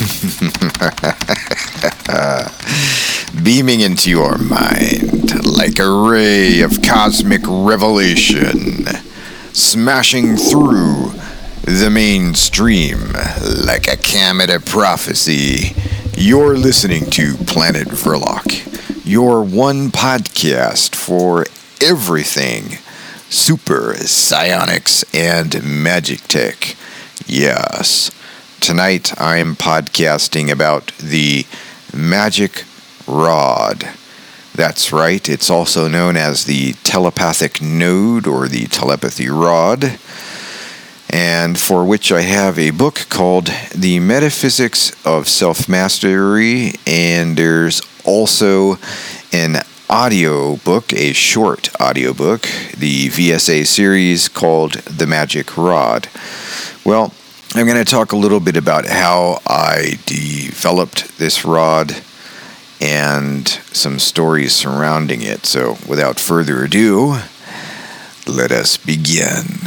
Beaming into your mind like a ray of cosmic revelation, smashing through the mainstream like a comet of prophecy. You're listening to Planet Verloc, your one podcast for everything super psionics and magic tech. Yes, tonight I'm podcasting about the magic rod. That's right, it's also known as the telepathic node or the telepathy rod, and for which I have a book called The Metaphysics of Self-Mastery, and there's also an audio book, a short audio book, the VSA series called The Magic Rod. Well, I'm going to talk a little bit about how I developed this rod and some stories surrounding it. So, without further ado, let us begin.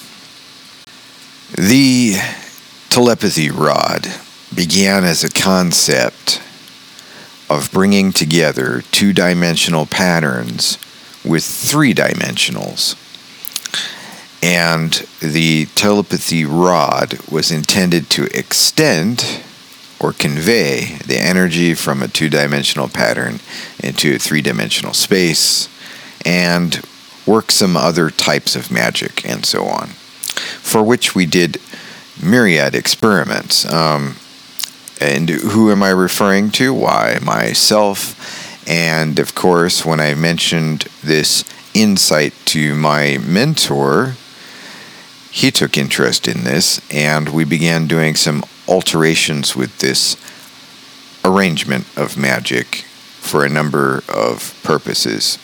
The telepathy rod began as a concept of bringing together two-dimensional patterns with three dimensionals. And the telepathy rod was intended to extend or convey the energy from a two-dimensional pattern into a three-dimensional space and work some other types of magic and so on, for which we did myriad experiments. And who am I referring to? Why, myself. And of course, when I mentioned this insight to my mentor, he took interest in this, and we began doing some alterations with this arrangement of magic for a number of purposes.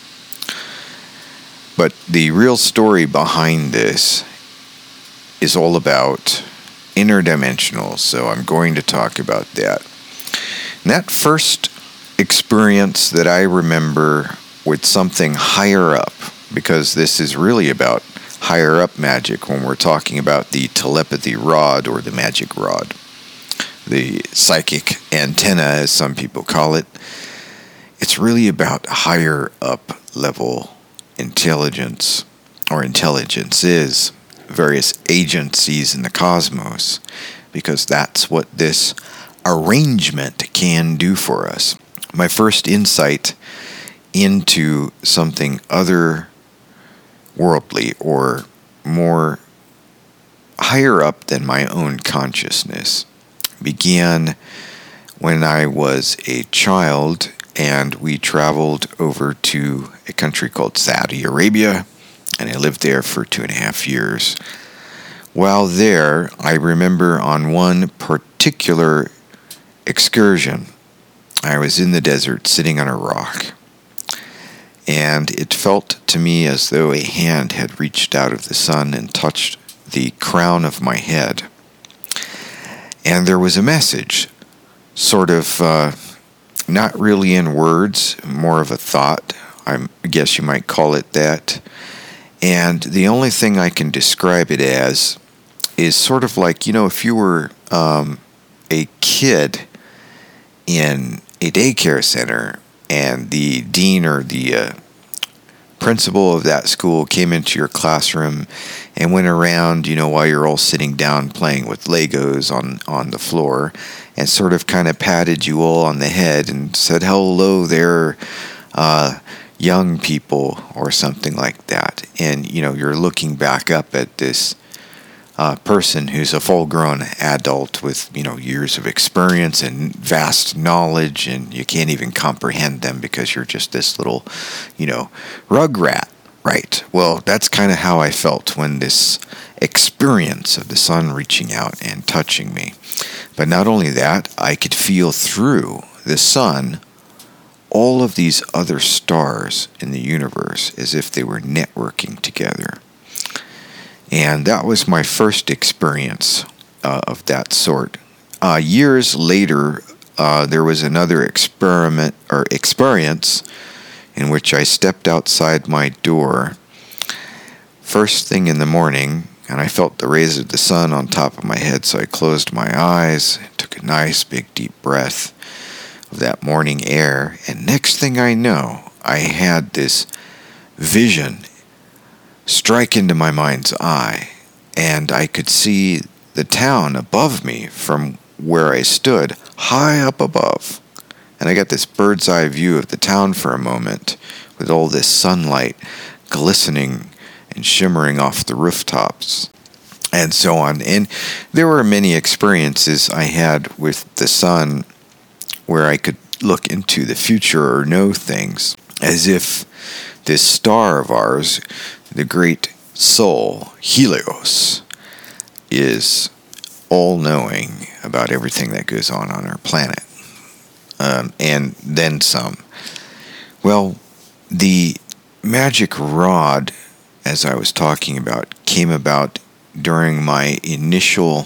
But the real story behind this is all about interdimensionals, so I'm going to talk about that. And that first experience that I remember with something higher up, because this is really about higher up magic when we're talking about the telepathy rod or the magic rod, the psychic antenna as some people call it. It's really about higher up level intelligence or intelligences, various agencies in the cosmos, because that's what this arrangement can do for us. My first insight into something other worldly or more higher up than my own consciousness began when I was a child and we traveled over to a country called Saudi Arabia, and I lived there for 2.5 years. While there, I remember on one particular excursion, I was in the desert sitting on a rock, and it felt to me as though a hand had reached out of the sun and touched the crown of my head. And there was a message, sort of not really in words, more of a thought, I guess you might call it that. And the only thing I can describe it as is sort of like, if you were a kid in a daycare center and the dean or the principal of that school came into your classroom and went around, while you're all sitting down playing with Legos on the floor, and sort of kind of patted you all on the head and said, "Hello there, young people," or something like that. And, you're looking back up at this person who's a full-grown adult with, years of experience and vast knowledge, and you can't even comprehend them because you're just this little, rugrat, right? Well, that's kind of how I felt when this experience of the sun reaching out and touching me. But not only that, I could feel through the sun all of these other stars in the universe as if they were networking together. And that was my first experience of that sort. Years later, there was another experience in which I stepped outside my door first thing in the morning, and I felt the rays of the sun on top of my head, so I closed my eyes, took a nice big deep breath of that morning air, and next thing I know, I had this vision strike into my mind's eye, and I could see the town above me from where I stood, high up above. And I got this bird's eye view of the town for a moment, with all this sunlight glistening and shimmering off the rooftops, and so on. And there were many experiences I had with the sun where I could look into the future or know things, as if this star of ours, the great soul, Helios, is all-knowing about everything that goes on our planet, and then some. Well, the magic rod, as I was talking about, came about during my initial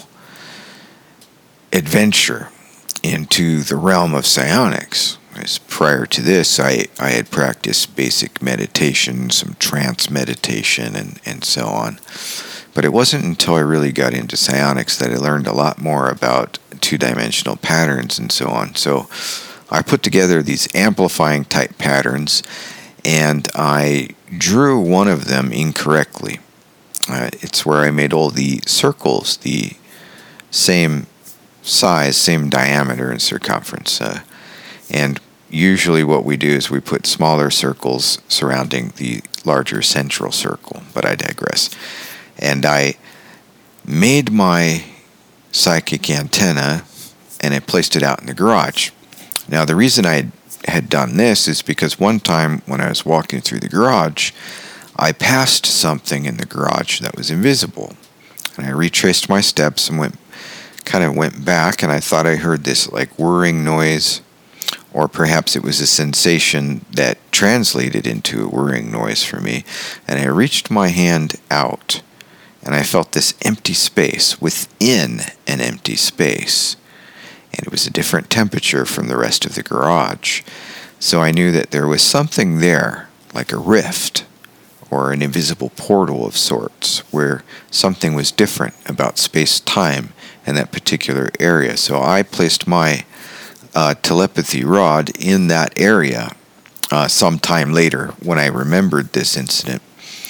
adventure into the realm of psionics. As prior to this, I had practiced basic meditation, some trance meditation, and so on. But it wasn't until I really got into psionics that I learned a lot more about two-dimensional patterns and so on. So I put together these amplifying type patterns, and I drew one of them incorrectly. It's where I made all the circles the same size, same diameter and circumference. And usually what we do is we put smaller circles surrounding the larger central circle, but I digress. And I made my psychic antenna, and I placed it out in the garage. Now, the reason I had done this is because one time when I was walking through the garage, I passed something in the garage that was invisible. And I retraced my steps and went back, and I thought I heard this like whirring noise, or perhaps it was a sensation that translated into a whirring noise for me. And I reached my hand out, and I felt this empty space within an empty space. And it was a different temperature from the rest of the garage. So I knew that there was something there, like a rift, or an invisible portal of sorts, where something was different about space-time in that particular area. So I placed my telepathy rod in that area sometime later when I remembered this incident.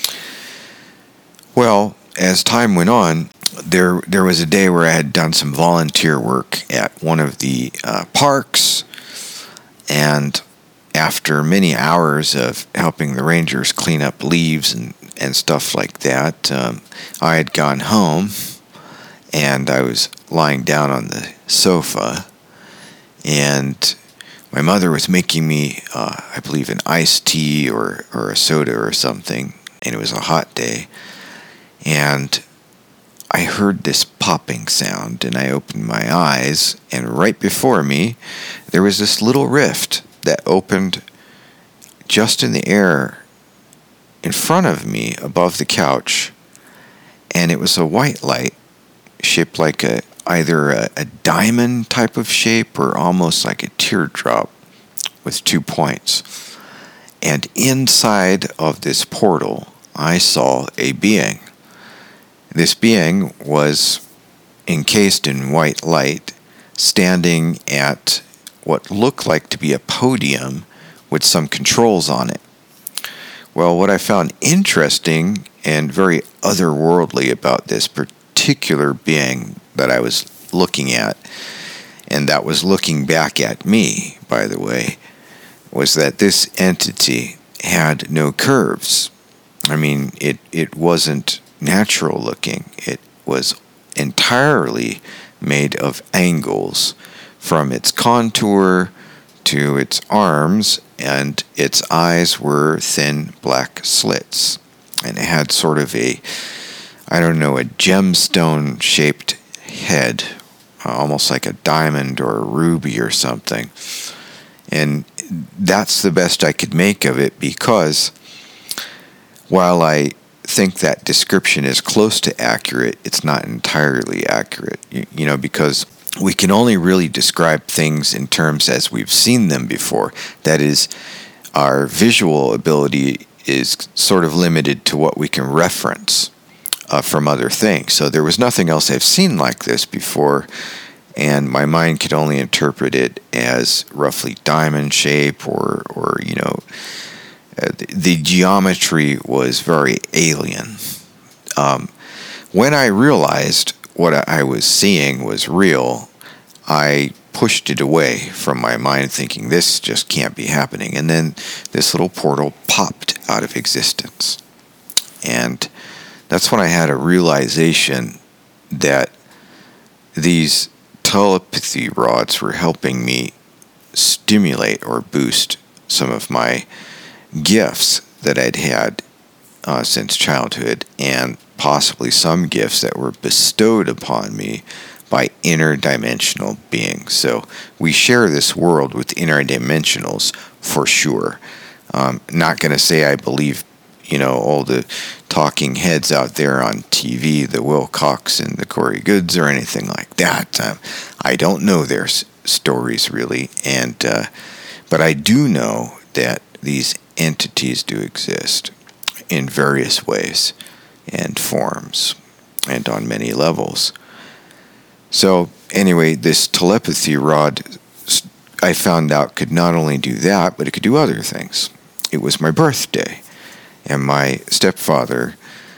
Well, as time went on, there was a day where I had done some volunteer work at one of the parks, and after many hours of helping the rangers clean up leaves and stuff like that, I had gone home, and I was lying down on the sofa, and my mother was making me, I believe, an iced tea or a soda or something, and it was a hot day, and I heard this popping sound, and I opened my eyes, and right before me, there was this little rift that opened just in the air in front of me above the couch, and it was a white light shaped like either a diamond type of shape or almost like a teardrop with 2 points. And inside of this portal, I saw a being. This being was encased in white light, standing at what looked like to be a podium with some controls on it. Well, what I found interesting and very otherworldly about this particular being that I was looking at, and that was looking back at me, by the way, was that this entity had no curves. I mean, it wasn't natural looking. It was entirely made of angles, from its contour to its arms, and its eyes were thin black slits. And it had sort of a gemstone shaped head, almost like a diamond or a ruby or something. And that's the best I could make of it, because while I think that description is close to accurate, it's not entirely accurate, because we can only really describe things in terms as we've seen them before. That is, our visual ability is sort of limited to what we can reference from other things. So there was nothing else I've seen like this before, and my mind could only interpret it as roughly diamond shape, or the geometry was very alien. When I realized what I was seeing was real, I pushed it away from my mind, thinking this just can't be happening. And then this little portal popped out of existence. And that's when I had a realization that these telepathy rods were helping me stimulate or boost some of my gifts that I'd had since childhood, and possibly some gifts that were bestowed upon me by interdimensional beings. So we share this world with interdimensionals for sure. Not going to say I believe, all the talking heads out there on TV, the Will Cox and the Corey Goods or anything like that. I don't know their stories really, but I do know that these entities do exist in various ways and forms and on many levels. So anyway, this telepathy rod, I found out, could not only do that, but it could do other things. It was my birthday, and my stepfather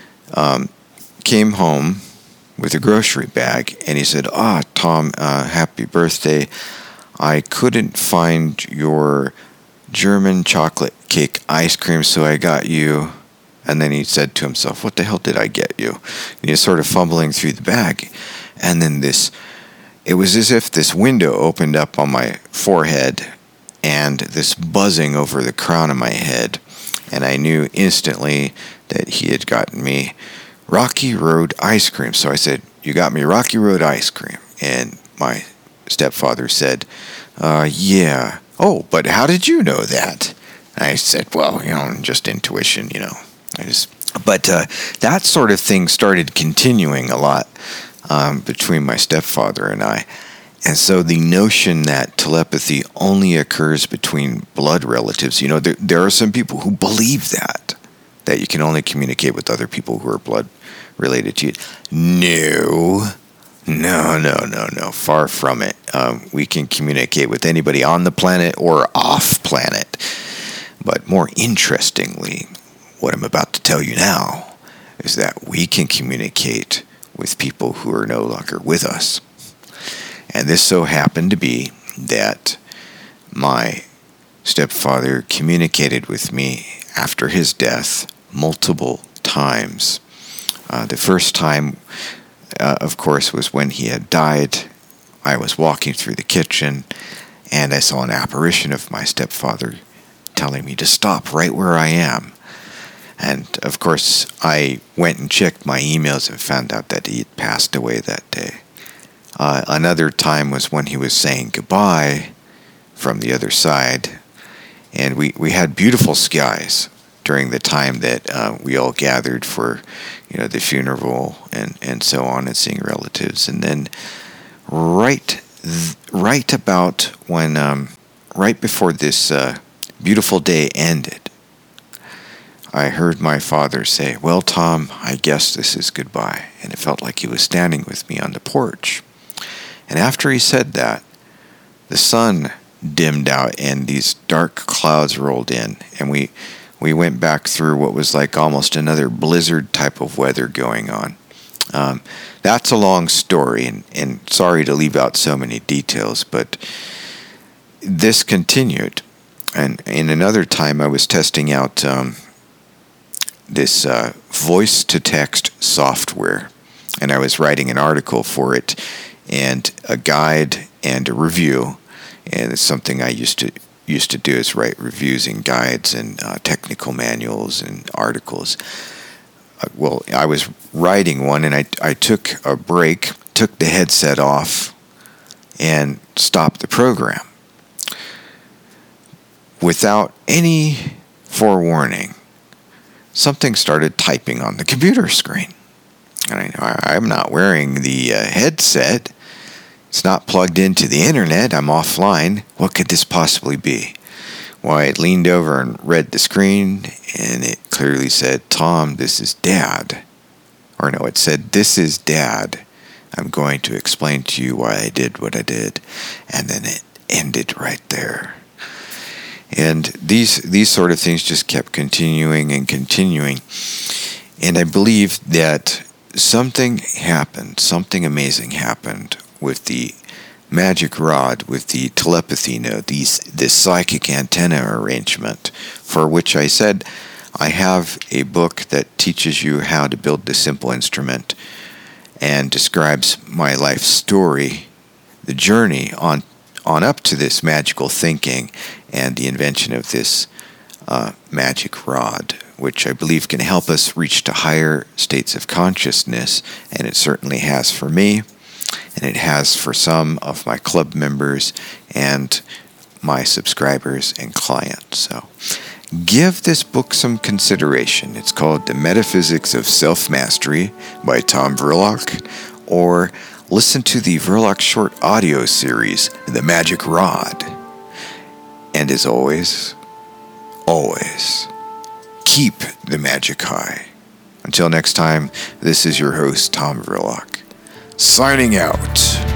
came home with a grocery bag, and he said, Tom, happy birthday. I couldn't find your German chocolate cake ice cream, so I got you. And then he said to himself, what the hell did I get you? And he was sort of fumbling through the bag. And then it was as if this window opened up on my forehead and this buzzing over the crown of my head. And I knew instantly that he had gotten me Rocky Road ice cream. So I said, you got me Rocky Road ice cream. And my stepfather said, yeah. Oh, but how did you know that? And I said, well, just intuition, But that sort of thing started continuing a lot between my stepfather and I. And so the notion that telepathy only occurs between blood relatives, there are some people who believe that you can only communicate with other people who are blood related to you. No. Far from it. We can communicate with anybody on the planet or off planet. But more interestingly, what I'm about to tell you now is that we can communicate with people who are no longer with us. And this so happened to be that my stepfather communicated with me after his death multiple times. The first time, of course, was when he had died. I was walking through the kitchen, and I saw an apparition of my stepfather telling me to stop right where I am. And, of course, I went and checked my emails and found out that he had passed away that day. Another time was when he was saying goodbye from the other side. And we had beautiful skies during the time that we all gathered for, the funeral and so on, and seeing relatives. And then right about when, right before this beautiful day ended, I heard my father say, well, Tom, I guess this is goodbye. And it felt like he was standing with me on the porch. And after he said that, the sun dimmed out and these dark clouds rolled in. And we went back through what was like almost another blizzard type of weather going on. That's a long story, and sorry to leave out so many details, but this continued. And in another time, I was testing out this voice-to-text software, and I was writing an article for it, and a guide and a review. And it's something I used to do, is write reviews and guides and technical manuals and articles. Well, I was writing one, and I took a break, took the headset off, and stopped the program. Without any forewarning, something started typing on the computer screen. And I'm not wearing the headset. It's not plugged into the internet. I'm offline. What could this possibly be? Well, I leaned over and read the screen, and it clearly said, Tom, this is Dad. Or no, it said, this is Dad. I'm going to explain to you why I did what I did. And then it ended right there. And these sort of things just kept continuing and continuing. And I believe that something happened, something amazing happened with the magic rod, with the telepathy node, this psychic antenna arrangement, for which I said I have a book that teaches you how to build this simple instrument and describes my life story, the journey on up to this magical thinking and the invention of this magic rod, which I believe can help us reach to higher states of consciousness, and it certainly has for me, and it has for some of my club members and my subscribers and clients. So give this book some consideration. It's called The Metaphysics of Self-Mastery by Tom Verloc, or listen to the Verloc short audio series, The Magic Rod. And as always, keep the magic high. Until next time, this is your host, Tom Verloc, signing out.